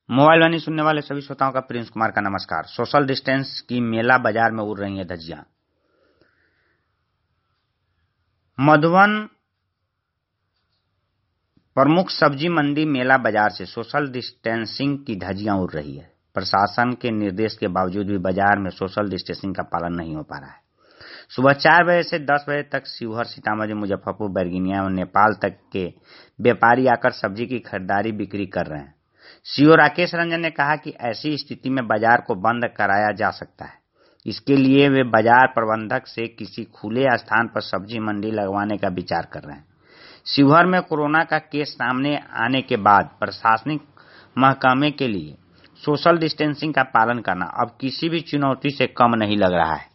Mobile वाणी सुनने वाले सभी श्रोताओं का प्रिंस कुमार का नमस्कार। सोशल डिस्टेंस की मेला बाजार में उड़ रही है धज्जियां। मधुबन प्रमुख सब्जी मंडी मेला बाजार से सोशल डिस्टेंसिंग की धज्जियां उड़ रही है। प्रशासन के निर्देश के बावजूद भी बाजार में सोशल डिस्टेंसिंग का पालन नहीं हो पा रहा है। सुबह 4 बजे से 10 बजे तक शिवहर, सीतामढ़ी, मुजफ्फरपुर, बैरगनिया और नेपाल तक के व्यापारी आकर सब्जी की खरीदारी बिक्री कर रहे हैं। सीओ राकेश रंजन ने कहा कि ऐसी स्थिति में बाजार को बंद कराया जा सकता है। इसके लिए वे बाजार प्रबंधक से किसी खुले स्थान पर सब्जी मंडी लगवाने का विचार कर रहे हैं। शिवहर में कोरोना का केस सामने आने के बाद प्रशासनिक महकमे के लिए सोशल डिस्टेंसिंग का पालन करना अब किसी भी चुनौती से कम नहीं लग रहा है।